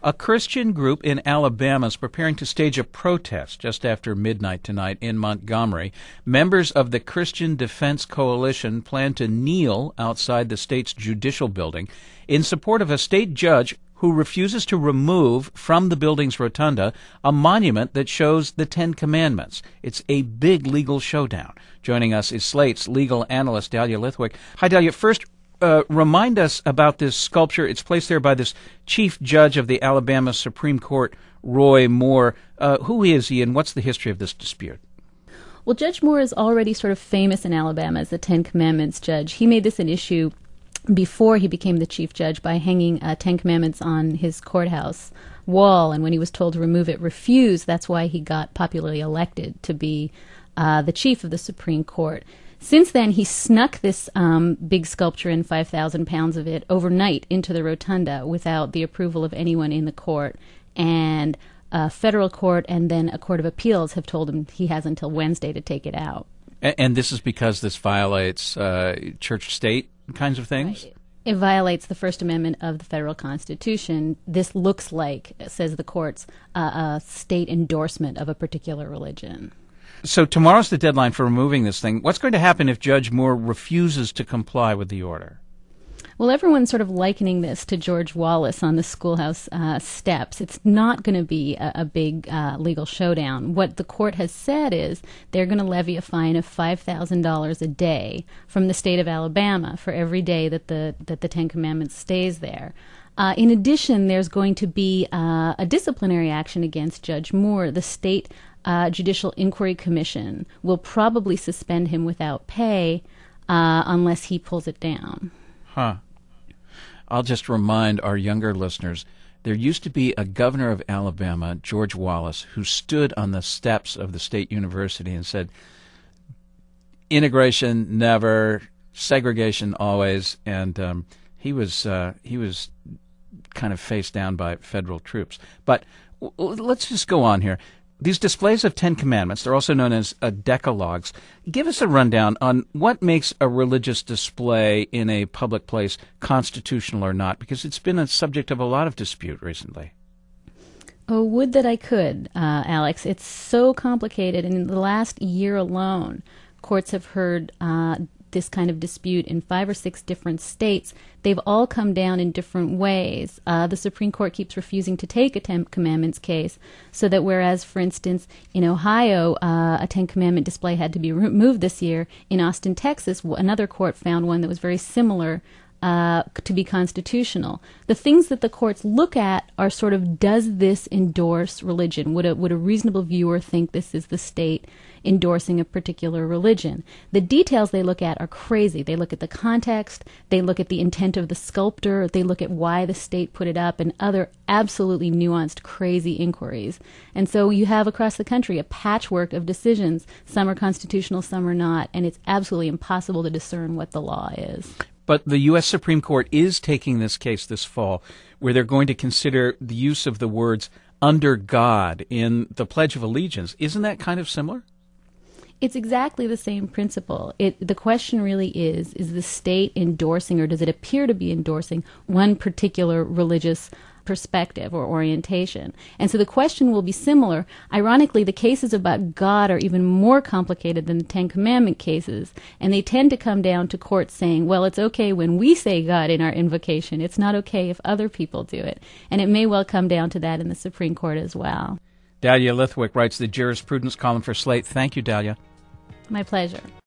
A Christian group in Alabama is preparing to stage a protest just after midnight tonight in Montgomery. Members of the Christian Defense Coalition plan to kneel outside the state's judicial building in support of a state judge who refuses to remove from the building's rotunda a monument that shows the Ten Commandments. It's a big legal showdown. Joining us is Slate's legal analyst, Dahlia Lithwick. Hi, Dahlia. First, remind us about this sculpture. It's placed there by this chief judge of the Alabama Supreme Court, Roy Moore. Who is he, and what's the history of this dispute? Well, Judge Moore is already sort of famous in Alabama as the Ten Commandments judge. He made this an issue before he became the chief judge by hanging Ten Commandments on his courthouse wall, and when he was told to remove it, refused. That's why he got popularly elected to be the chief of the Supreme Court. Since then, he snuck this big sculpture and 5,000 pounds of it overnight into the rotunda without the approval of anyone in the court. And a federal court and then a court of appeals have told him he has until Wednesday to take it out. And this is because this violates church-state kinds of things? Right. It violates the First Amendment of the federal Constitution. This looks like, says the courts, a state endorsement of a particular religion. So tomorrow's the deadline for removing this thing. What's going to happen if Judge Moore refuses to comply with the order? Well, everyone's sort of likening this to George Wallace on the schoolhouse steps. It's not going to be a big legal showdown. What the court has said is they're going to levy a fine of $5,000 a day from the state of Alabama for every day that the Ten Commandments stays there. In addition, there's going to be a disciplinary action against Judge Moore. The state Judicial Inquiry Commission will probably suspend him without pay unless he pulls it down. Huh. I'll just remind our younger listeners, there used to be a governor of Alabama, George Wallace, who stood on the steps of the state university and said, integration never, segregation always, and he was kind of faced down by federal troops. But let's just go on here. These displays of Ten Commandments, they're also known as decalogues. Give us a rundown on what makes a religious display in a public place constitutional or not, because it's been a subject of a lot of dispute recently. Oh, would that I could, Alex. It's so complicated, and in the last year alone, courts have heard this kind of dispute in 5 or 6 different states. They've all come down in different ways. The Supreme Court keeps refusing to take a Ten Commandments case, so that whereas, for instance, in Ohio, a Ten Commandment display had to be removed this year, in Austin, Texas, another court found one that was very similar to be constitutional. The things that the courts look at are sort of, does this endorse religion? Would a reasonable viewer think this is the state endorsing a particular religion? The details they look at are crazy. They look at the context, they look at the intent of the sculptor, they look at why the state put it up, and other absolutely nuanced, crazy inquiries. And so you have across the country a patchwork of decisions. Some are constitutional, some are not, and it's absolutely impossible to discern what the law is. But the U.S. Supreme Court is taking this case this fall, where they're going to consider the use of the words "under God" in the Pledge of Allegiance. Isn't that kind of similar? It's exactly the same principle. The question really is the state endorsing, or does it appear to be endorsing, one particular religious perspective or orientation? And so the question will be similar. Ironically, the cases about God are even more complicated than the Ten Commandment cases, and they tend to come down to courts saying, well, it's okay when we say God in our invocation. It's not okay if other people do it. And it may well come down to that in the Supreme Court as well. Dahlia Lithwick writes the jurisprudence column for Slate. Thank you, Dahlia. My pleasure.